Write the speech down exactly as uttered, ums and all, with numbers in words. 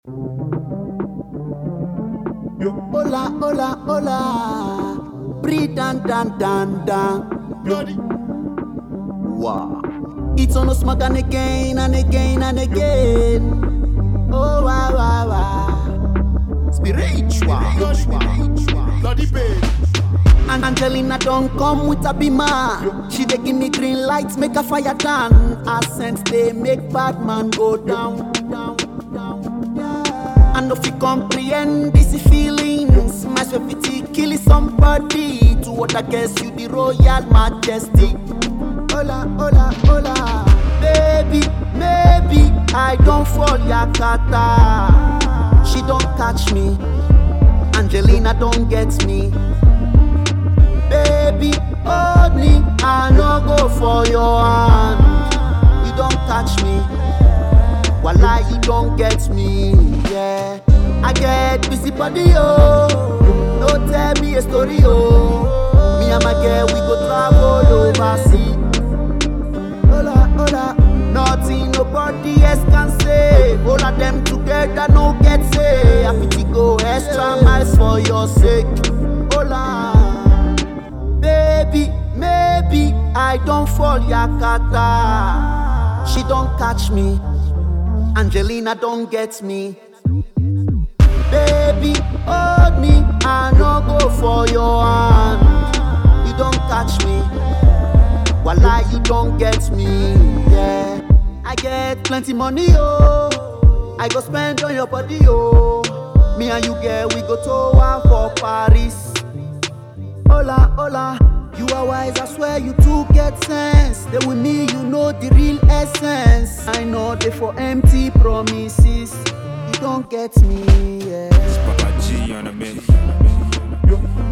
Hola, hola, hola. Breathe dan dan dan dan. Bloody. Wow. It's on us again, again and again and again. Oh wow wow wow. Spiritual. Bloody babe. And Angelina don't come with a beamer. She dey give me green lights, make a fire down. Her sense they make bad man go down, down, down. Yeah. And if you comprehend this feeling, smash your pity, kill somebody. To what I guess you the royal majesty. Hola, hola, hola. Baby, maybe I don't fall yakata. She don't catch me. Angelina don't get me. Baby, hold me, I no go for your hand. You don't catch me, voila, you don't get me, yeah. I get busy body, oh. Don't tell me a story, oh. Me and my girl, we go travel overseas. Hola, hola, nothing nobody else can say. All of them together, no get say. I fit to go extra miles for your sake. Hola. Baby, maybe I don't fall yakata. She don't catch me. Angelina don't get me. Baby, hold me, I no go for your hand. You don't catch me. Voila, you don't get me. Yeah, I get plenty money, oh. I go spend on your body, oh. Me and you, girl, we go to for Paris. Hola, hola, you are wise, I swear you too get sense. Then with me, you know the real essence. I know they for empty promises. You don't get me, yeah. It's Papa G on a mix.